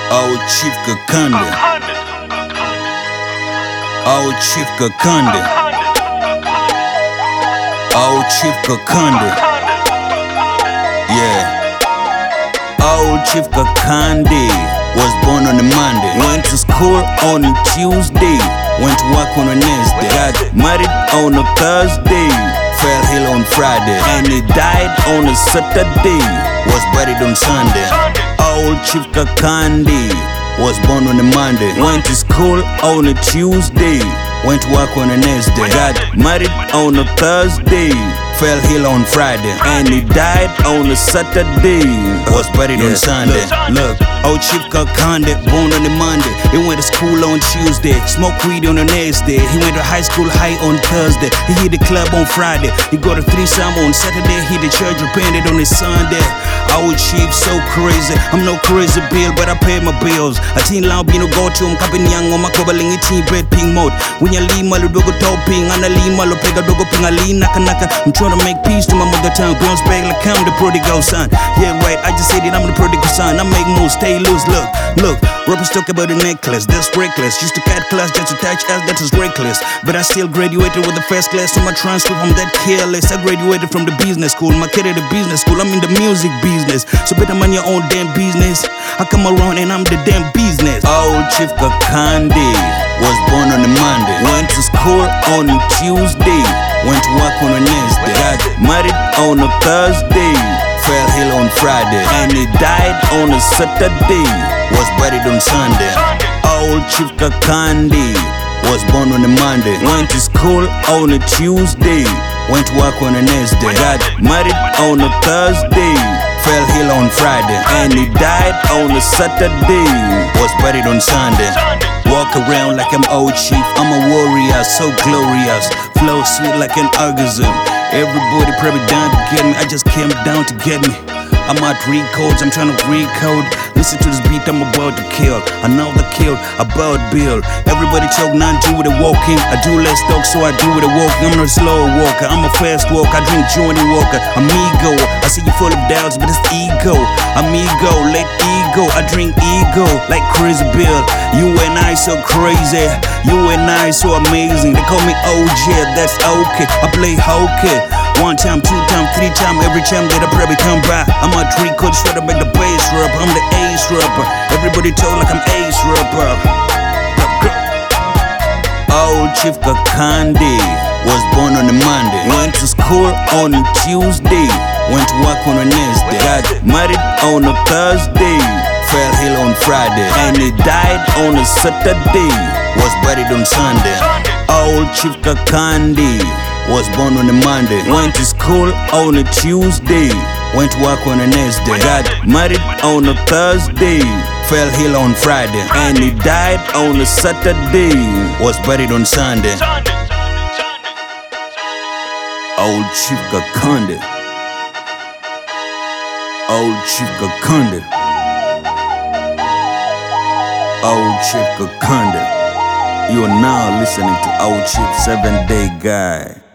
Old Chief Kakande. Old Chief Kakande. Old Chief Kakande. Yeah. Old Chief Kakande was born on a Monday. Went to school on a Tuesday. Went to work on a Wednesday. Got married on a Thursday. Fell ill on Friday. And he died on a Saturday. Was buried on Sunday. Old Chief Kakande was born on a Monday. Went to school on a Tuesday. Went to work on a Wednesday. Got married on a Thursday. Fell ill on Friday. And he died on a Saturday. Was buried on Sunday. Look, Old Chief Kakande, born on a Monday. He went to school on Tuesday. Smoked weed on the next day. He went to high school high on Thursday. He hit the club on Friday. He got a threesome on Saturday. He the church repented on his Sunday. Old Chief so crazy. I'm no crazy bill, but I pay my bills. A teen loud bino go to him. Kapin yang on my cobaling teen bread ping mode. When you lima lo dogo topping. Ana lima lo pega dogo ping ali naka naka. I'm trying to make peace to my mother tongue. Bounce back like I'm the prodigal son. Yeah, right, I just said it, I'm the prodigal son. I make moves, stay loose, look. Rappers talk about the necklace, that's reckless. Used to cut class just to touch us, that was reckless. But I still graduated with the first class on my transcript, I'm that careless. I graduated from the business school, my kid at the business school. I'm in the music business, so better mind your own damn business. I come around and I'm the damn business. Old Chief Kakande was born on a Monday. Went to school on a Tuesday. Went to work on a Wednesday. Got married on a Thursday. Fell ill on Friday. And he died on a Saturday. Was buried on Sunday. Old Chief Kakande was born on a Monday. Went to school on a Tuesday. Went to work on a Wednesday. Got married on a Thursday. Fell ill on Friday. And he died on a Saturday. Was buried on Sunday. Walk around like I'm Old Chief. I'm a warrior, so glorious. Flow sweet like an orgasm. Everybody probably down to get me. I just came down to get me. I'm out recodes, I'm trying to recode. Listen to this beat, I'm about to kill. I know the kill, about build. Everybody talk, none do with the walking. I do less talk, so I do with the walking. I'm not a slow walker, I'm a fast walker. I drink Johnny Walker, amigo. I see you full of doubts, but it's ego. Amigo, let ego. I drink ego, like Chris Bill. You and I so crazy, you and I so amazing. They call me OJ, that's okay. I play hokey. 1 time, 2 time, 3 time, every time that I probably come by. I'm a tree coach, try to make the bass rap. I'm the ace rapper. Everybody talk like I'm ace rapper. Old Chief Kakande was born on a Monday. Went to school on a Tuesday. Went to work on a Wednesday. Got married on a Thursday. Fell ill on Friday. And he died on a Saturday. Was buried on Sunday. Old Chief Kakande was born on a Monday. Went to school on a Tuesday. Went to work on a Wednesday. Got married on a Thursday. Fell ill on Friday. And he died on a Saturday. Was buried on Sunday. Old Chief Kakande. Old Chief Kakande. Old Chief Kakande. You are now listening to Old Chief 7 Day Guy.